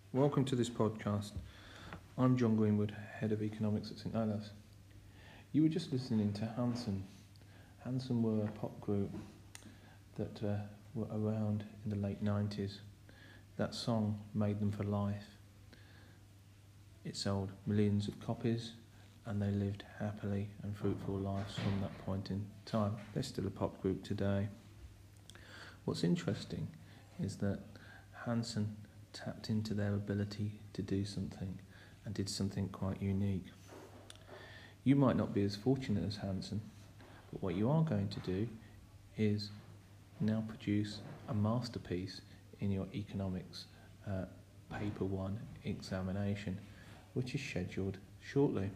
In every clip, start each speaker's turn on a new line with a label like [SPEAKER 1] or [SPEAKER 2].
[SPEAKER 1] Welcome to this podcast. I'm John Greenwood, Head of Economics at St Olave's. You were just listening to Hanson. Hanson were a pop group that were around in the late 90s. That song made them for life. It sold millions of copies and they lived happily and fruitful lives from that point in time. They're still a pop group today. What's interesting is that Hanson tapped into their ability to do something and did something quite unique. You might not be as fortunate as Hanson, but what you are going to do is now produce a masterpiece in your economics paper 1 examination, which is scheduled shortly.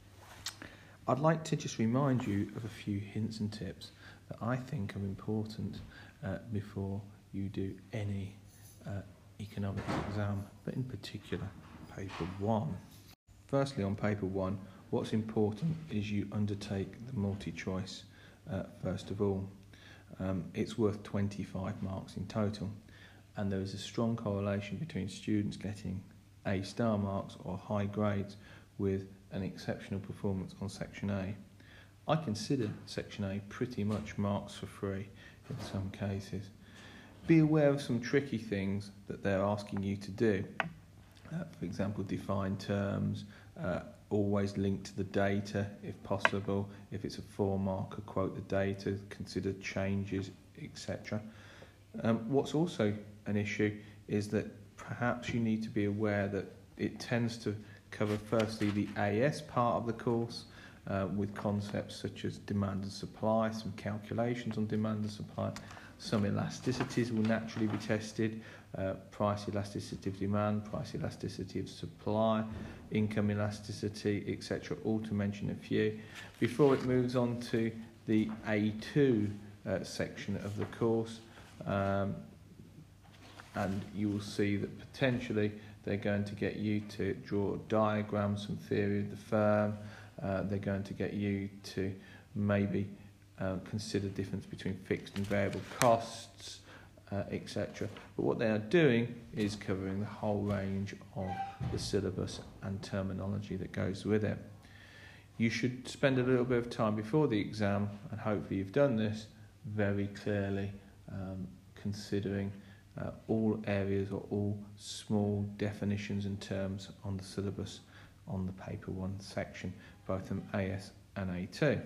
[SPEAKER 1] I'd like to just remind you of a few hints and tips that I think are important before you do any economics exam, but in particular paper 1. Firstly, on paper 1, what's important is you undertake the multi-choice first of all. It's worth 25 marks in total, and there is a strong correlation between students getting A-star marks or high grades with an exceptional performance on Section A. I consider Section A pretty much marks for free in some cases. Be aware of some tricky things that they're asking you to do. For example, define terms, always link to the data if possible. If it's a 4-marker, quote the data, consider changes, etc. What's also an issue is that perhaps you need to be aware that it tends to cover firstly the AS part of the course with concepts such as demand and supply, some calculations on demand and supply. Some elasticities will naturally be tested, price elasticity of demand, price elasticity of supply, income elasticity, etc., all to mention a few, before it moves on to the A2 section of the course, and you will see that potentially they're going to get you to draw diagrams, some theory of the firm, they're going to get you to maybe consider the difference between fixed and variable costs, etc. But what they are doing is covering the whole range of the syllabus and terminology that goes with it. You should spend a little bit of time before the exam, and hopefully you've done this, very clearly considering all areas or all small definitions and terms on the syllabus on the paper 1 section, both from AS and A2.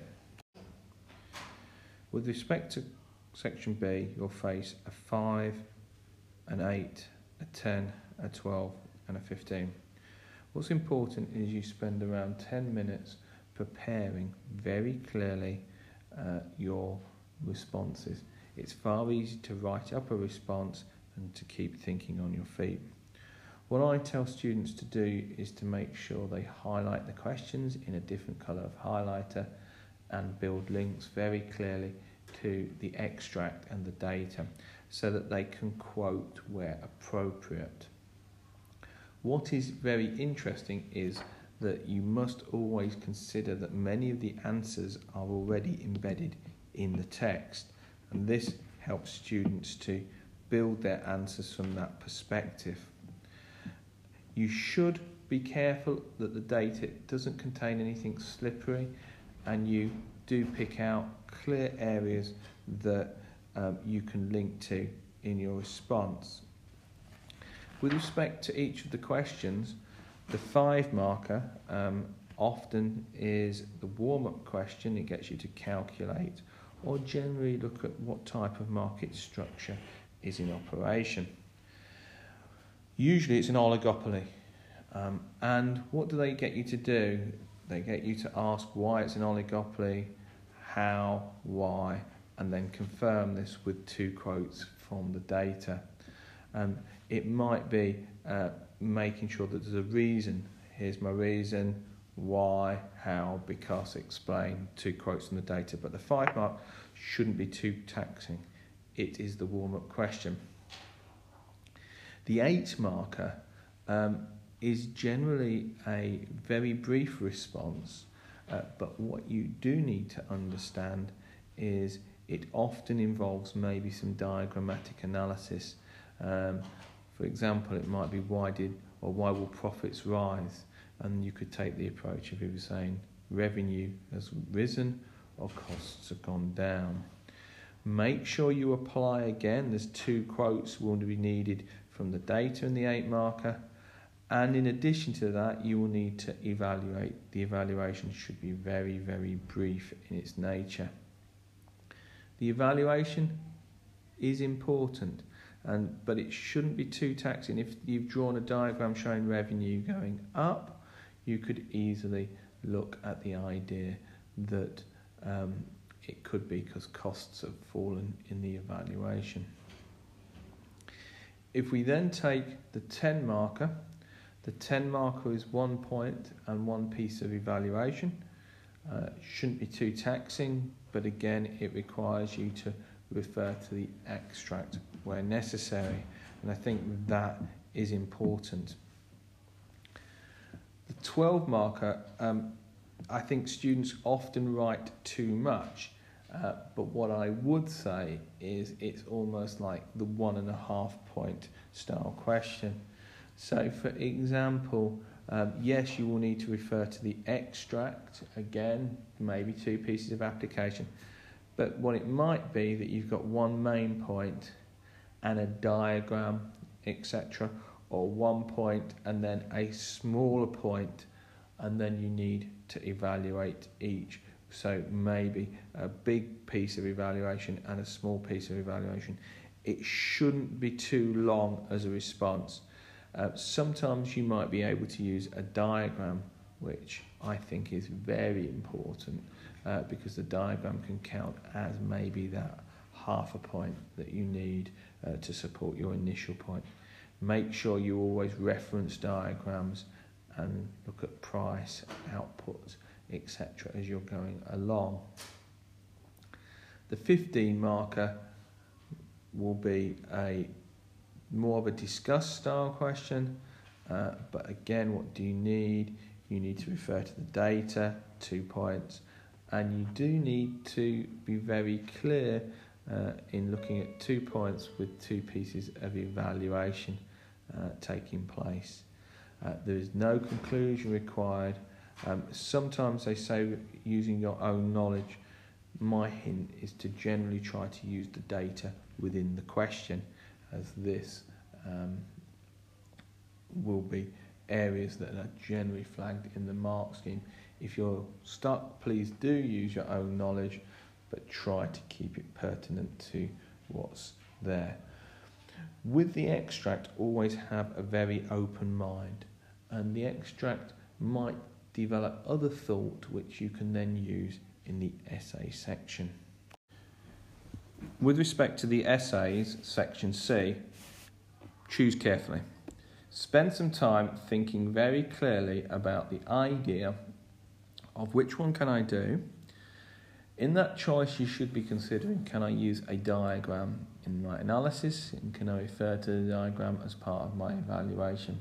[SPEAKER 1] With respect to Section B, you'll face a 5, an 8, a 10, a 12 and a 15. What's important is you spend around 10 minutes preparing very clearly your responses. It's far easier to write up a response than to keep thinking on your feet. What I tell students to do is to make sure they highlight the questions in a different colour of highlighter and build links very clearly to the extract and the data so that they can quote where appropriate. What is very interesting is that you must always consider that many of the answers are already embedded in the text, and this helps students to build their answers from that perspective. You should be careful that the data doesn't contain anything slippery, and you do pick out clear areas that you can link to in your response. With respect to each of the questions, the 5-marker often is the warm-up question. It gets you to calculate or generally look at what type of market structure is in operation. Usually it's an oligopoly. And what do they get you to do? They get you to ask why it's an oligopoly, how, why, and then confirm this with 2 quotes from the data. It might be making sure that there's a reason. Here's my reason, why, how, because, explain, 2 quotes from the data. But the 5-mark shouldn't be too taxing. It is the warm-up question. The 8-marker is generally a very brief response, but what you do need to understand is it often involves maybe some diagrammatic analysis. For For example, it might be why will profits rise? And you could take the approach of either saying revenue has risen or costs have gone down. Make sure you apply again. There's 2 quotes will be needed from the data in the 8 marker. And in addition to that, you will need to evaluate. The evaluation should be very, very brief in its nature. The evaluation is important, but it shouldn't be too taxing. If you've drawn a diagram showing revenue going up, you could easily look at the idea that it could be because costs have fallen in the evaluation. If we then take the 10 marker, the 10 marker is 1 point and 1 piece of evaluation. Shouldn't be too taxing, but again, it requires you to refer to the extract where necessary, and I think that is important. The 12 marker, I think students often write too much, but what I would say is it's almost like the 1.5 point style question. So for example, yes, you will need to refer to the extract, again, maybe 2 pieces of application, but what it might be that you've got 1 main point and a diagram, etc., or 1 point and then a smaller point, and then you need to evaluate each. So maybe a big piece of evaluation and a small piece of evaluation. It shouldn't be too long as a response. Sometimes you might be able to use a diagram, which I think is very important because the diagram can count as maybe that 0.5 point that you need to support your initial point. Make sure you always reference diagrams and look at price, output, etc. as you're going along. The 15 marker will be more of a discuss style question, but again, what do you need? You need to refer to the data, 2 points, and you do need to be very clear in looking at 2 points with 2 pieces of evaluation taking place. There is no conclusion required. Sometimes they say using your own knowledge. My hint is to generally try to use the data within the question, as this will be areas that are generally flagged in the mark scheme. If you're stuck, please do use your own knowledge, but try to keep it pertinent to what's there. With the extract, always have a very open mind, and the extract might develop other thought which you can then use in the essay section. With respect to the essays, section C, choose carefully. Spend some time thinking very clearly about the idea of which one can I do. In that choice, you should be considering, can I use a diagram in my analysis, and can I refer to the diagram as part of my evaluation?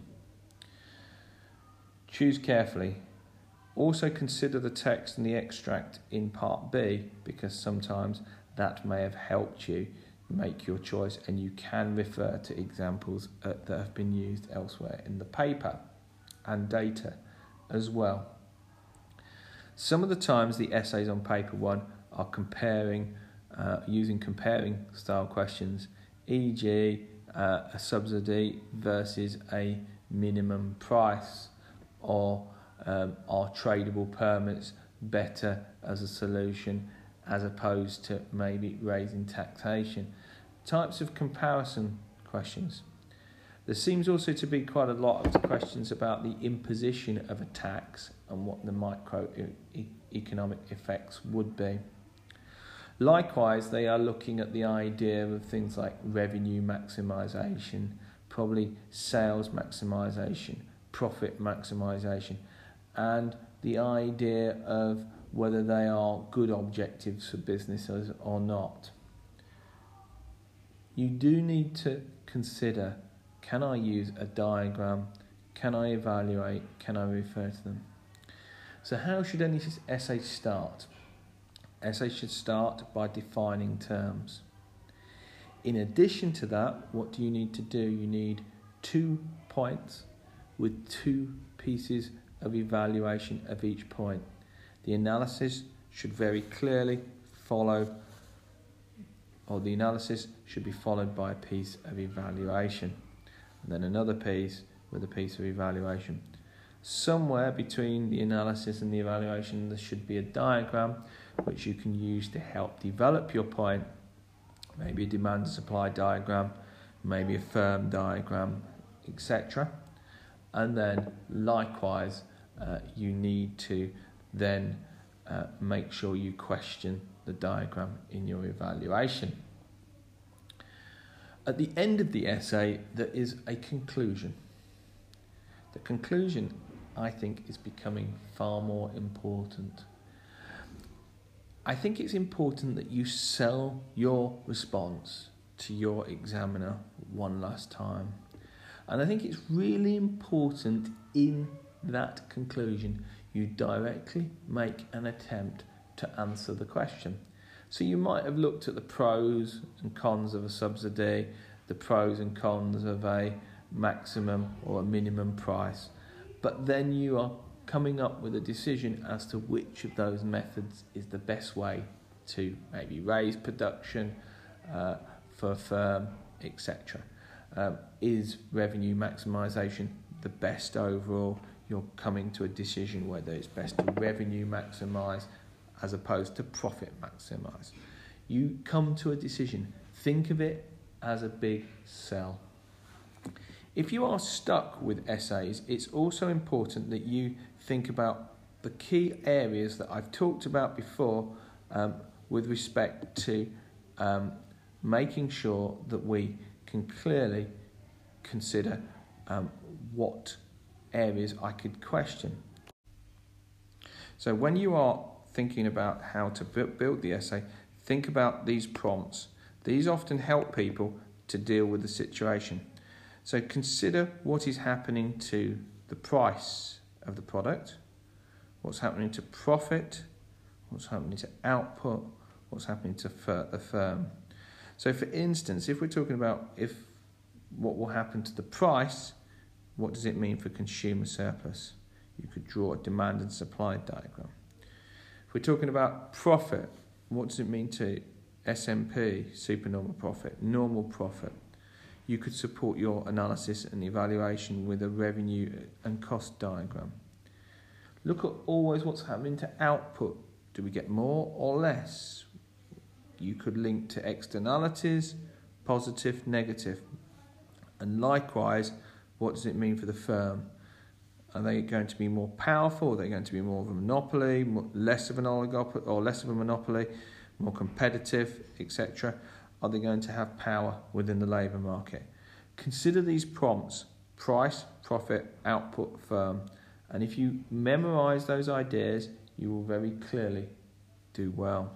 [SPEAKER 1] Choose carefully. Also consider the text and the extract in part B, because sometimes that may have helped you make your choice, and you can refer to examples that have been used elsewhere in the paper and data as well. Some of the times the essays on paper 1 are using comparing style questions, e.g. A subsidy versus a minimum price, or are tradable permits better as a solution as opposed to maybe raising taxation. Types of comparison questions. There seems also to be quite a lot of questions about the imposition of a tax and what the microeconomic effects would be. Likewise, they are looking at the idea of things like revenue maximisation, probably sales maximisation, profit maximisation, and the idea of whether they are good objectives for businesses or not. You do need to consider, can I use a diagram? Can I evaluate? Can I refer to them? So how should any essay start? Essay should start by defining terms. In addition to that, what do you need to do? You need 2 points with 2 pieces of evaluation of each point. The analysis should very clearly follow, or the analysis should be followed by a piece of evaluation, and then another piece with a piece of evaluation. Somewhere between the analysis and the evaluation there should be a diagram which you can use to help develop your point, maybe a demand and supply diagram, maybe a firm diagram, etc. And then likewise you need to then make sure you question the diagram in your evaluation. At the end of the essay there is a conclusion. The conclusion, I think, is becoming far more important. I think it's important that you sell your response to your examiner one last time. And I think it's really important in that conclusion you directly make an attempt to answer the question. So you might have looked at the pros and cons of a subsidy, the pros and cons of a maximum or a minimum price, but then you are coming up with a decision as to which of those methods is the best way to maybe raise production for a firm, etc. Is revenue maximisation the best overall? You're coming to a decision whether it's best to revenue maximise as opposed to profit maximise. You come to a decision. Think of it as a big sell. If you are stuck with essays, it's also important that you think about the key areas that I've talked about before with respect to making sure that we can clearly consider what areas I could question. So when you are thinking about how to build the essay, think about these prompts. These often help people to deal with the situation. So consider what is happening to the price of the product, what's happening to profit, what's happening to output, what's happening to the firm. So for instance, if we're talking about what will happen to the price, what does it mean for consumer surplus? You could draw a demand and supply diagram. If we're talking about profit, what does it mean to SMP, supernormal profit, normal profit? You could support your analysis and evaluation with a revenue and cost diagram. Look at always what's happening to output. Do we get more or less? You could link to externalities, positive, negative. And likewise, what does it mean for the firm? Are they going to be more powerful? Are they going to be more of a monopoly, less of an oligopoly, or less of a monopoly, more competitive, etc.? Are they going to have power within the labour market? Consider these prompts: price, profit, output, firm. And if you memorise those ideas, you will very clearly do well.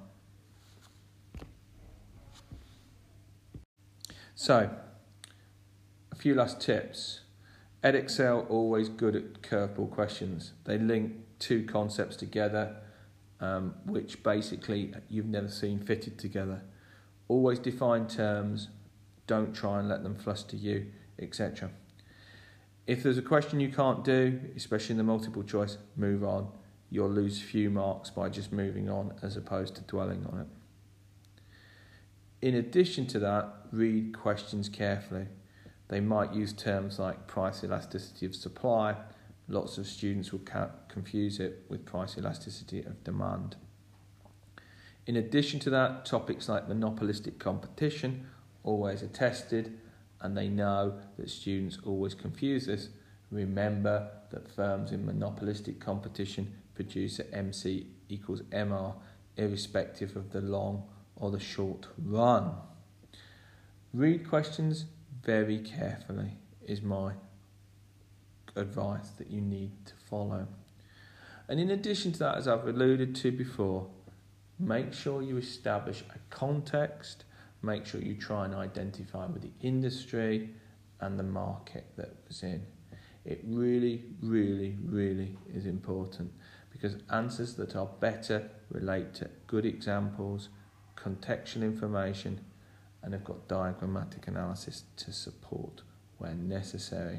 [SPEAKER 1] So, a few last tips. Edexcel always good at curveball questions. They link 2 concepts together, which basically you've never seen fitted together. Always define terms, don't try and let them fluster you, etc. If there's a question you can't do, especially in the multiple choice, move on. You'll lose few marks by just moving on as opposed to dwelling on it. In addition to that, read questions carefully. They might use terms like price elasticity of supply. Lots of students will confuse it with price elasticity of demand. In addition to that, topics like monopolistic competition always are tested, and they know that students always confuse this. Remember that firms in monopolistic competition produce at MC equals MR, irrespective of the long or the short run. Read questions very carefully is my advice that you need to follow. And in addition to that, as I've alluded to before, make sure you establish a context, make sure you try and identify with the industry and the market that it was in. It really, really, really is important, because answers that are better relate to good examples, contextual information, and have got diagrammatic analysis to support when necessary.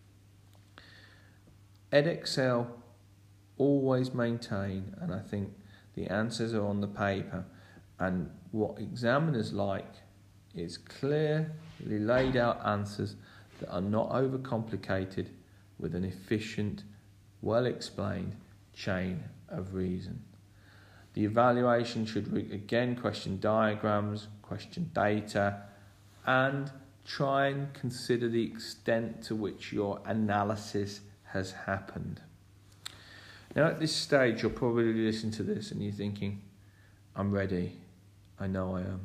[SPEAKER 1] Edexcel always maintain, and I think the answers are on the paper, and what examiners like is clearly laid out answers that are not overcomplicated with an efficient, well explained chain of reason. The evaluation should again question diagrams, question data, and try and consider the extent to which your analysis has happened. Now at this stage you'll probably listen to this and you're thinking, I'm ready, I know I am.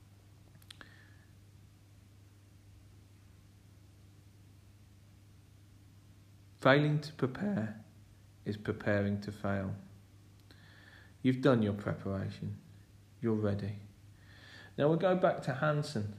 [SPEAKER 1] Failing to prepare is preparing to fail. You've done your preparation, you're ready. Now we'll go back to Hansen.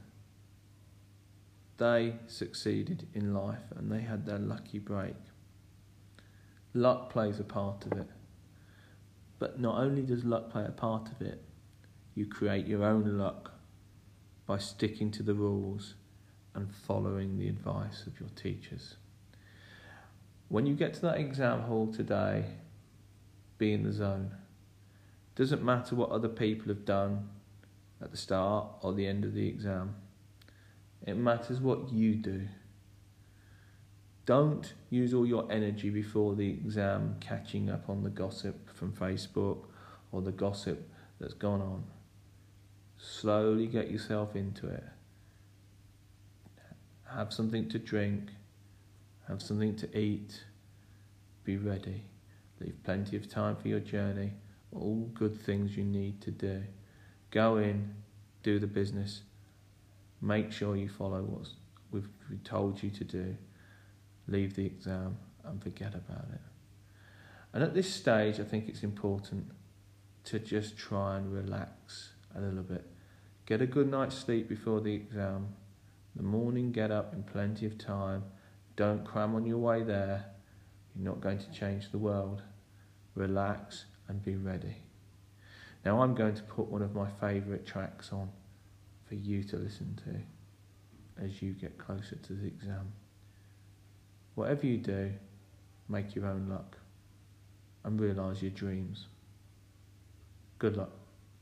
[SPEAKER 1] They succeeded in life and they had their lucky break. Luck plays a part of it. But not only does luck play a part of it, you create your own luck by sticking to the rules and following the advice of your teachers. When you get to that exam hall today, be in the zone. Doesn't matter what other people have done at the start or the end of the exam. It matters what you do. Don't use all your energy before the exam catching up on the gossip from Facebook or the gossip that's gone on. Slowly get yourself into it. Have something to drink. Have something to eat. Be ready. Leave plenty of time for your journey. All good things you need to do. Go in, do the business. Make sure you follow what we've told you to do. Leave the exam and forget about it. And at this stage, I think it's important to just try and relax a little bit. Get a good night's sleep before the exam. The morning, get up in plenty of time. Don't cram on your way there. You're not going to change the world. Relax and be ready. Now I'm going to put one of my favourite tracks on for you to listen to as you get closer to the exam. Whatever you do, make your own luck and realise your dreams. Good luck.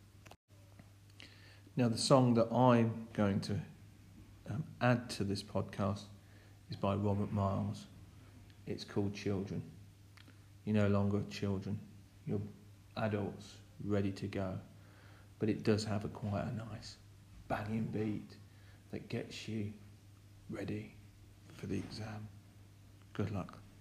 [SPEAKER 1] Now the song that I'm going to add to this podcast is by Robert Miles. It's called Children. You're no longer children. You're adults ready to go. But it does have quite a nice banging beat that gets you ready for the exam. Good luck.